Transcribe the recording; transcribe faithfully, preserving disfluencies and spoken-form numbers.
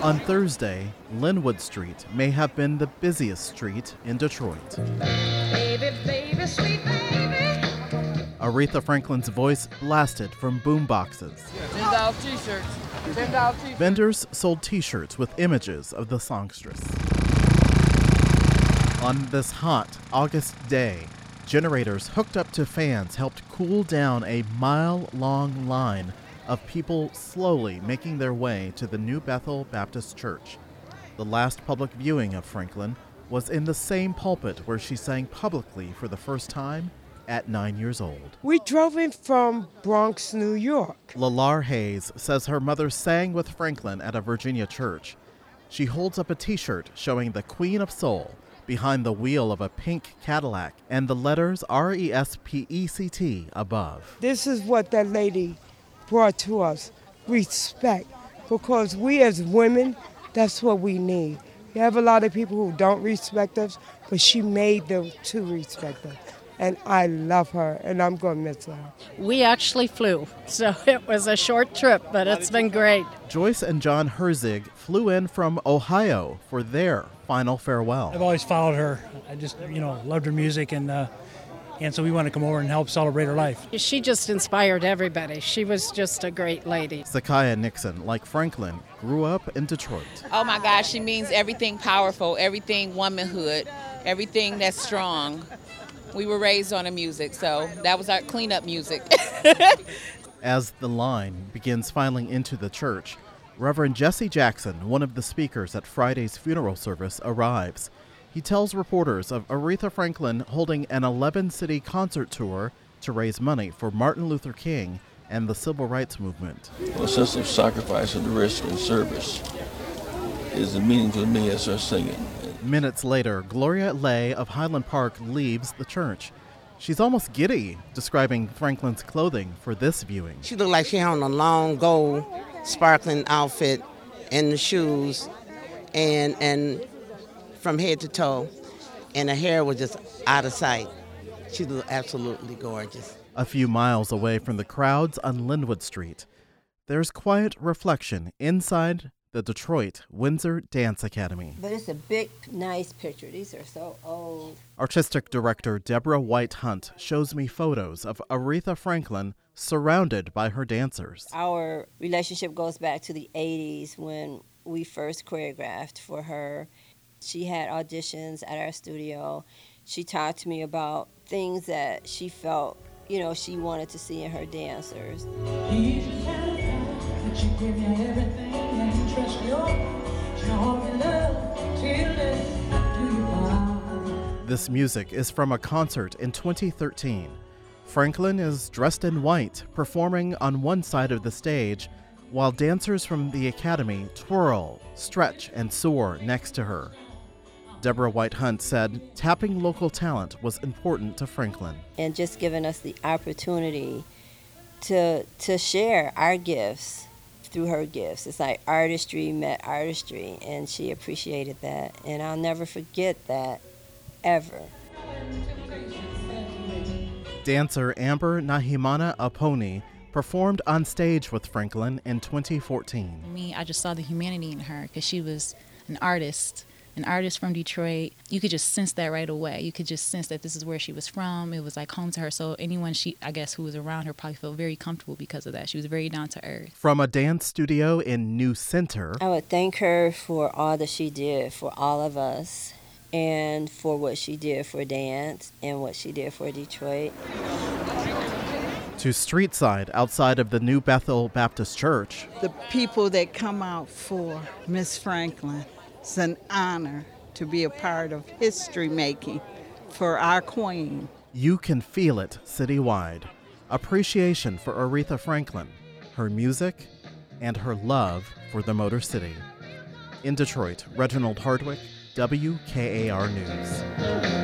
On Thursday, Linwood Street may have been the busiest street in Detroit. Baby, baby, sweet baby. Aretha Franklin's voice blasted from boom boxes. ten dollar t-shirts. ten dollar t-shirts. Vendors sold t-shirts with images of the songstress. On this hot August day, generators hooked up to fans helped cool down a mile-long line of people slowly making their way to the New Bethel Baptist Church. The last public viewing of Franklin was in the same pulpit where she sang publicly for the first time at nine years old. We drove in from Bronx, New York. Lalar Hayes says her mother sang with Franklin at a Virginia church. She holds up a t-shirt showing the Queen of Soul behind the wheel of a pink Cadillac and the letters R E S P E C T above. This is what that lady brought to us, respect, because we as women, that's what we need. You have a lot of people who don't respect us, but she made them to respect us. And I love her, and I'm going to miss her. We actually flew, so it was a short trip, but it's been great. Joyce and John Herzig flew in from Ohio for their final farewell. I've always followed her. I just, you know, loved her music, and uh, and so we wanted to come over and help celebrate her life. She just inspired everybody. She was just a great lady. Zakiya Nixon, like Franklin, grew up in Detroit. Oh my gosh, she means everything powerful, everything womanhood, everything that's strong. We were raised on her music, so that was our cleanup music. As the line begins filing into the church, Reverend Jesse Jackson, one of the speakers at Friday's funeral service, arrives. He tells reporters of Aretha Franklin holding an eleven-city concert tour to raise money for Martin Luther King and the Civil Rights Movement. A sense of sacrifice and risk and service is as meaningful to me as her singing. Minutes later, Gloria Lay of Highland Park leaves the church. She's almost giddy, describing Franklin's clothing for this viewing. She looked like she had on a long gold sparkling outfit and the shoes and and from head to toe, and her hair was just out of sight. She looked absolutely gorgeous. A few miles away from the crowds on Linwood Street, there's quiet reflection inside the Detroit Windsor Dance Academy. But it's a big, nice picture. These are so old. Artistic director Deborah White Hunt shows me photos of Aretha Franklin surrounded by her dancers. Our relationship goes back to the eighties when we first choreographed for her. She had auditions at our studio. She talked to me about things that she felt, you know, she wanted to see in her dancers. This music is from a concert in twenty thirteen. Franklin is dressed in white, performing on one side of the stage, while dancers from the Academy twirl, stretch, and soar next to her. Deborah White Hunt said tapping local talent was important to Franklin. And just giving us the opportunity to to share our gifts through her gifts. It's like artistry met artistry, and she appreciated that. And I'll never forget that, ever. Dancer Amber Nahimana Aponi performed on stage with Franklin in twenty fourteen. Me, I just saw the humanity in her because she was an artist. An artist from Detroit. You could just sense that right away. You could just sense that this is where she was from. It was like home to her. So anyone she, I guess, who was around her probably felt very comfortable because of that. She was very down to earth. From a dance studio in New Center, I would thank her for all that she did for all of us and for what she did for dance and what she did for Detroit. To Streetside outside of the New Bethel Baptist Church. The people that come out for Miss Franklin, it's an honor to be a part of history making for our queen. You can feel it citywide. Appreciation for Aretha Franklin, her music, and her love for the Motor City. In Detroit, Reginald Hardwick, W K A R News.